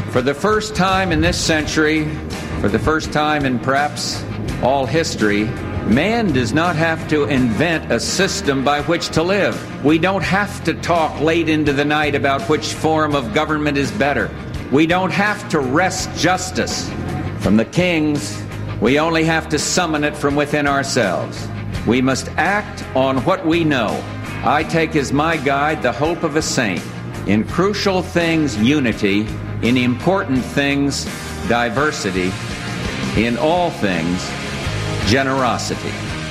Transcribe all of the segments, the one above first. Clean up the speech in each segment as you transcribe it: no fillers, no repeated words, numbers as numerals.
For the first time in this century, for the first time in perhaps all history, man does not have to invent a system by which to live. We don't have to talk late into the night about which form of government is better. We don't have to wrest justice from the kings. We only have to summon it from within ourselves. We must act on what we know. I take as my guide the hope of a saint. In crucial things, unity. In important things, diversity. In all things, generosity.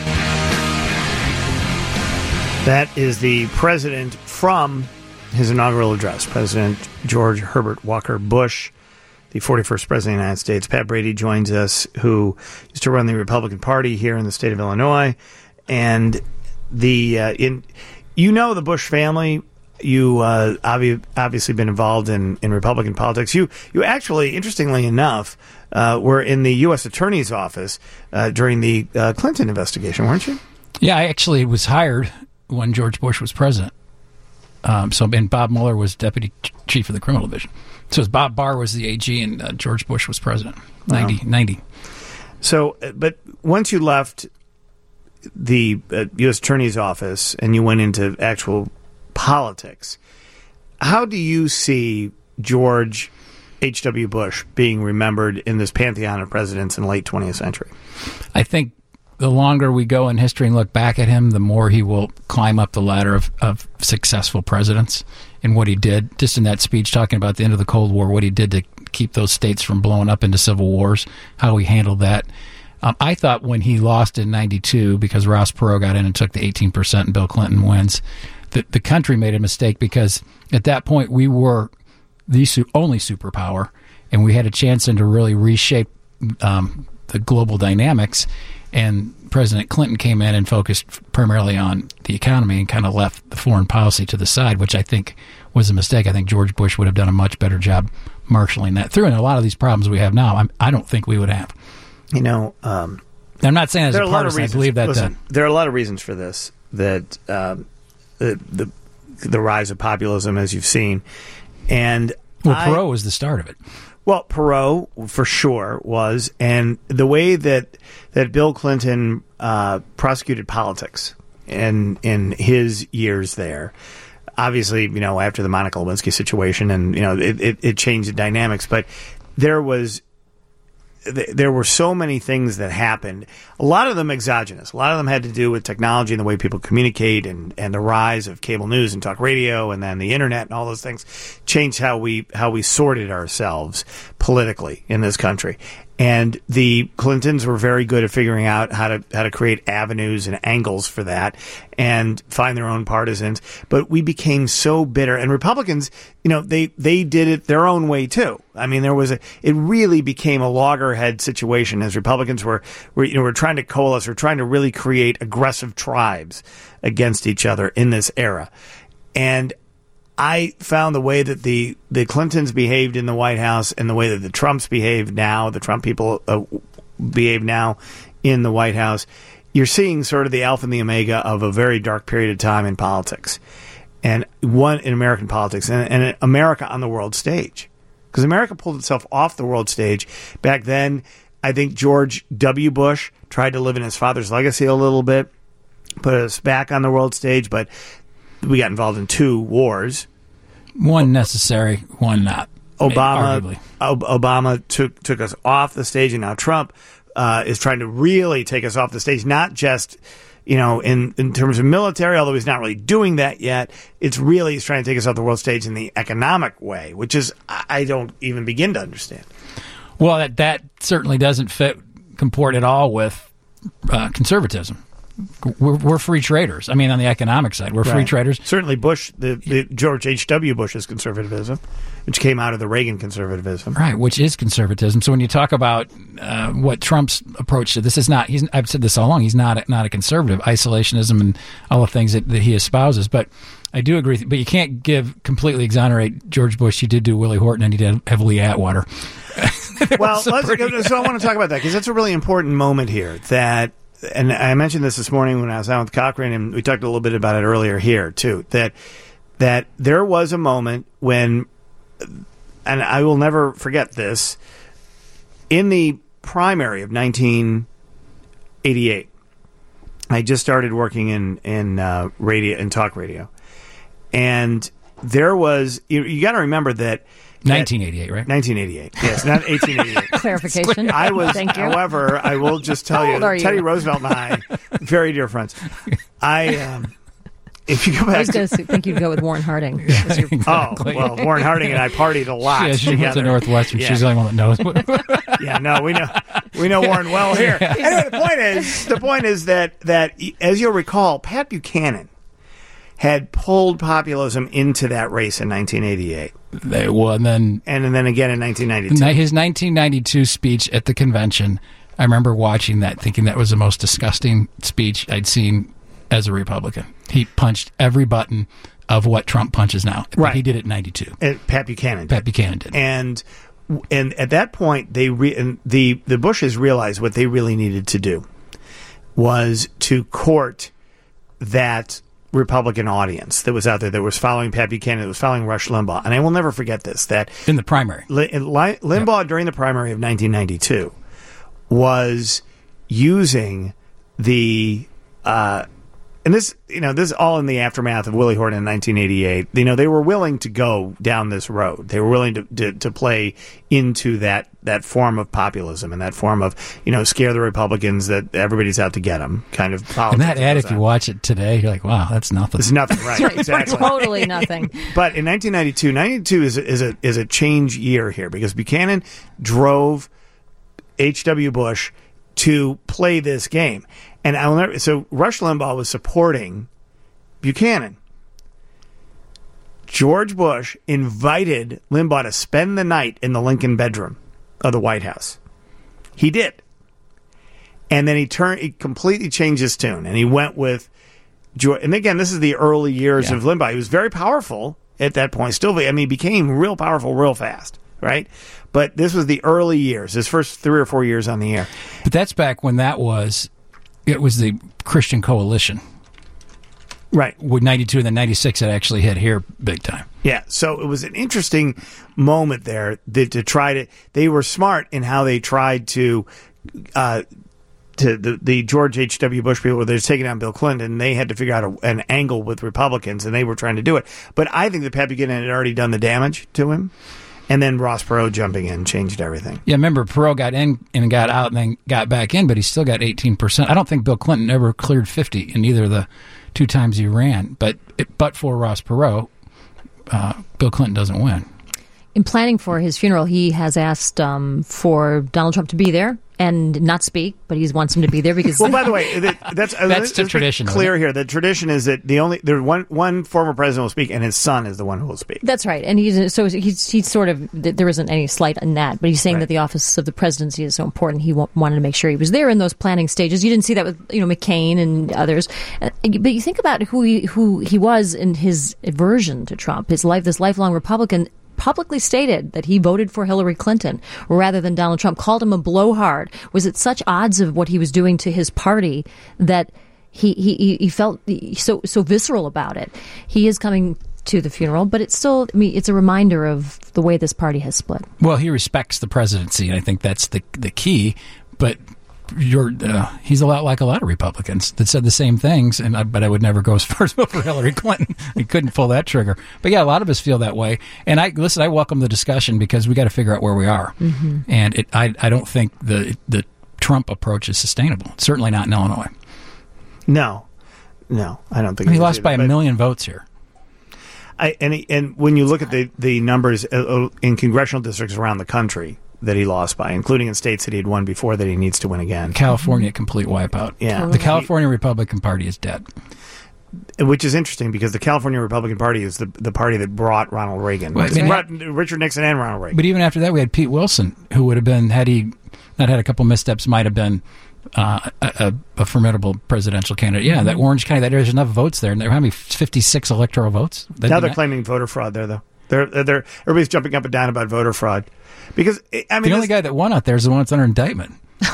That is the president from his inaugural address, President George Herbert Walker Bush, the 41st president of the United States. Pat Brady joins us, who used to run the Republican Party here in the state of Illinois. And the Bush family. You obviously been involved in Republican politics. You actually, interestingly enough, were in the U.S. Attorney's Office during the Clinton investigation, weren't you? Yeah, I actually was hired when George Bush was president. And Bob Mueller was deputy chief of the criminal division. So Bob Barr was the AG and George Bush was president. 90. So, but once you left the U.S. Attorney's Office and you went into actual politics, how do you see George H.W. Bush being remembered in this pantheon of presidents in the late 20th century? I think the longer we go in history and look back at him, the more he will climb up the ladder of successful presidents and what he did. Just in that speech talking about the end of the Cold War, what he did to keep those states from blowing up into civil wars, how he handled that. I thought when he lost in 92 because Ross Perot got in and took the 18% and Bill Clinton wins, the country made a mistake because at that point we were the only superpower and we had a chance to really reshape the global dynamics. And President Clinton came in and focused primarily on the economy and kind of left the foreign policy to the side, which I think was a mistake. I think George Bush would have done a much better job marshaling that through. And a lot of these problems we have now, I don't think we would have. You know, I'm not saying as a partisan, I believe that. Listen, there are a lot of reasons for this, that the rise of populism, as you've seen. And Perot was the start of it. Well, Perot, for sure, was. And the way that Bill Clinton prosecuted politics in his years there, obviously, after the Monica Lewinsky situation, and, it changed the dynamics. But there were so many things that happened, a lot of them exogenous. A lot of them had to do with technology and the way people communicate and the rise of cable news and talk radio and then the internet and all those things changed how we sorted ourselves politically in this country. And the Clintons were very good at figuring out how to create avenues and angles for that and find their own partisans. But we became so bitter. And Republicans, they did it their own way too. I mean, it really became a loggerhead situation as Republicans were trying to coalesce or trying to really create aggressive tribes against each other in this era. And I found the way that the Clintons behaved in the White House and the way that the Trumps behave now, the Trump people behave now in the White House, you're seeing sort of the alpha and the omega of a very dark period of time in politics, and one in American politics and America on the world stage. Because America pulled itself off the world stage. Back then, I think George W. Bush tried to live in his father's legacy a little bit, put us back on the world stage, but we got involved in two wars. One necessary, one not. Obama took us off the stage, and now Trump is trying to really take us off the stage, not just in terms of military, although he's not really doing that yet. He's trying to take us off the world stage in the economic way, which is I don't even begin to understand. Well, that certainly doesn't comport at all with conservatism. We're free traders. I mean, on the economic side, we're free traders. Certainly Bush, the George H.W. Bush's conservatism, which came out of the Reagan conservatism. Right, which is conservatism. So when you talk about what Trump's approach to this is not, I've said this all along, he's not a conservative. Isolationism and all the things that he espouses. But I do agree, but you can't completely exonerate George Bush. He did do Willie Horton, and he did have Lee Atwater. Well, so I want to talk about that, because that's a really important moment here that... And I mentioned this morning when I was out with Cochran, and we talked a little bit about it earlier here, too, that there was a moment when and I will never forget this, in the primary of 1988, I just started working in radio and talk radio, and there was you got to remember that 1988, right? 1988, yes, not 1888. Clarification. I was, Thank you. however, I will just tell How you, old are you? Teddy Roosevelt and I, very dear friends. If you go I back was going to think you'd go with Warren Harding. as your- well, Warren Harding and I partied a lot. Yeah, she went to together. Northwestern. Yeah. She's the only one that knows. Yeah, no, we know Warren well here. Anyway, the point is that as you'll recall, Pat Buchanan had pulled populism into that race in 1988, And then and then again in 1992. his 1992 speech at the convention, I remember watching that, thinking that was the most disgusting speech I'd seen as a Republican. He punched every button of what Trump punches now. Right. He did it in 92. Pat Buchanan. Pat Buchanan did. And at that point, the Bushes realized what they really needed to do was to court that Republican audience that was out there that was following Pat Buchanan, that was following Rush Limbaugh. And I will never forget this, that In the primary. Limbaugh during the primary of 1992 was using the and this is all in the aftermath of Willie Horton in 1988. They were willing to go down this road. They were willing to play into that form of populism and that form of scare the Republicans that everybody's out to get them kind of politics. And that ad, if you watch it today, you're like, wow, that's nothing. It's nothing, right? Exactly. Totally nothing. But in 1992 is a change year here because Buchanan drove H.W. Bush to play this game. And so Rush Limbaugh was supporting Buchanan. George Bush invited Limbaugh to spend the night in the Lincoln bedroom of the White House. He did. And then he completely changed his tune, and he went with George. And again, this is the early years of Limbaugh. He was very powerful at that point. He became real powerful real fast, right? But this was the early years, his first 3 or 4 years on the air. But that's back when it was the Christian Coalition. Right. With 92 and then 96, it actually hit here big time. Yeah, so it was an interesting moment there they were smart in how they tried to the George H.W. Bush people, where they're taking down Bill Clinton, they had to figure out an angle with Republicans, and they were trying to do it. But I think that Pat Buchanan had already done the damage to him, and then Ross Perot jumping in changed everything. Yeah, remember, Perot got in and got out and then got back in, but he still got 18%. I don't think Bill Clinton ever cleared 50 in either of the 2 times he ran. But for Ross Perot, Bill Clinton doesn't win. In planning for his funeral, he has asked for Donald Trump to be there and not speak, but he wants him to be there because. Well, by the way, that's the tradition. Clear here. The tradition is that one former president will speak, and his son is the one who will speak. That's right, and he's sort of, there isn't any slight in that, but he's saying that the office of the presidency is so important. He wanted to make sure he was there in those planning stages. You didn't see that with McCain and others, but you think about who he was in his aversion to Trump. This lifelong Republican publicly stated that he voted for Hillary Clinton rather than Donald Trump, called him a blowhard, was at such odds of what he was doing to his party that he felt so visceral about it. He is coming to the funeral, but it's still, it's a reminder of the way this party has split. Well, he respects the presidency, and I think that's the key, but he's a lot like a lot of Republicans that said the same things, but I would never go as far as vote for Hillary Clinton. He couldn't pull that trigger. But yeah, a lot of us feel that way. And I welcome the discussion because we got to figure out where we are. Mm-hmm. And I don't think the Trump approach is sustainable. Certainly not in Illinois. No, I don't think he lost by a million votes here. And when you look at the numbers in congressional districts around the country that he lost by, including in states that he had won before that he needs to win again. California, complete wipeout. Yeah. The California Republican Party is dead. Which is interesting because the California Republican Party is the party that brought Ronald Reagan. Well, brought Richard Nixon and Ronald Reagan. But even after that, we had Pete Wilson, who would have been, had he not had a couple missteps, might have been a formidable presidential candidate. Yeah, that Orange County, there's enough votes there. And there are how many? 56 electoral votes? Now they're claiming voter fraud there, though. They're everybody's jumping up and down about voter fraud. Because the only guy that won out there is the one that's under indictment.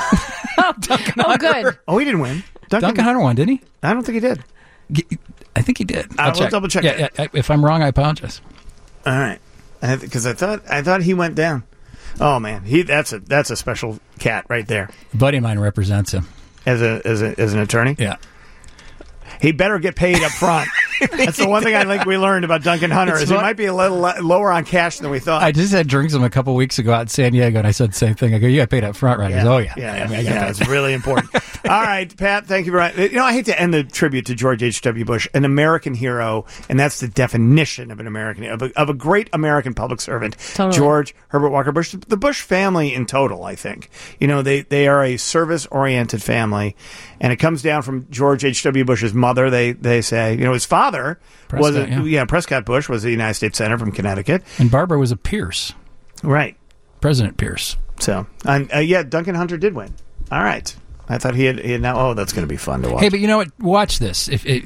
Good. Oh, he didn't win. Duncan Hunter won, didn't he? I don't think he did. I think he did. I'll double check. Yeah, if I'm wrong, I apologize. All right. because I thought he went down. Oh man, that's a special cat right there. A buddy of mine represents him as an attorney. Yeah. He better get paid up front. That's the one thing I think we learned about Duncan Hunter is he might be a little lower on cash than we thought. I just had drinks with him a couple weeks ago out in San Diego, and I said the same thing. I go, "You got paid up front, right?" He goes, "Oh yeah, yeah. It's really important." All right, Pat, thank you very much. I hate to end the tribute to George H.W. Bush, an American hero, and that's the definition of an American of a great American public servant. Totally. George Herbert Walker Bush, the Bush family in total. I think they are a service-oriented family, and it comes down from George H.W. Bush's mother. They say his father Prescott Bush was a United States Senator from Connecticut, and Barbara was a Pierce, right? President Pierce. So, Duncan Hunter did win. All right, I thought he had now. Oh, that's going to be fun to watch. Hey, but you know what? Watch this.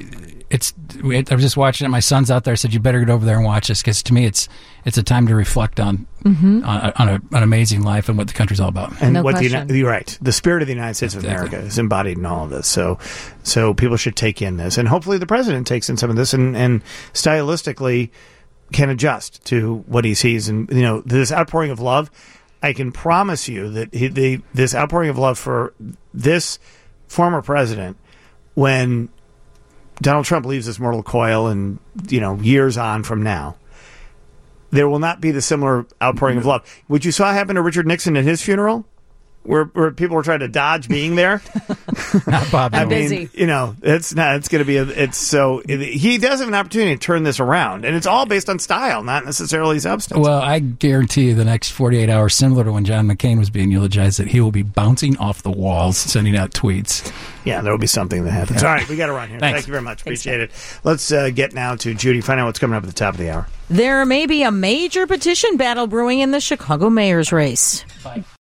I was just watching it. My son's out there. I said, "You better get over there and watch this," because to me, it's a time to reflect on an amazing life and what the country's all about. And no what question. you're right. The spirit of the United States of America is embodied in all of this. So people should take in this, and hopefully the president takes in some of this and stylistically can adjust to what he sees. And this outpouring of love, I can promise you that this outpouring of love for this former president, when Donald Trump leaves this mortal coil and, years on from now, there will not be the similar outpouring of love. What you saw happen to Richard Nixon at his funeral, where people were trying to dodge being there. Not Bob. I mean, it's going to be he does have an opportunity to turn this around, and it's all based on style, not necessarily substance. Well, I guarantee you the next 48 hours, similar to when John McCain was being eulogized, that he will be bouncing off the walls, sending out tweets. Yeah, there will be something that happens. Yeah. All right, we got to run here. Thanks. Thank you very much. Appreciate it. Let's get now to Judy, find out what's coming up at the top of the hour. There may be a major petition battle brewing in the Chicago mayor's race. Bye.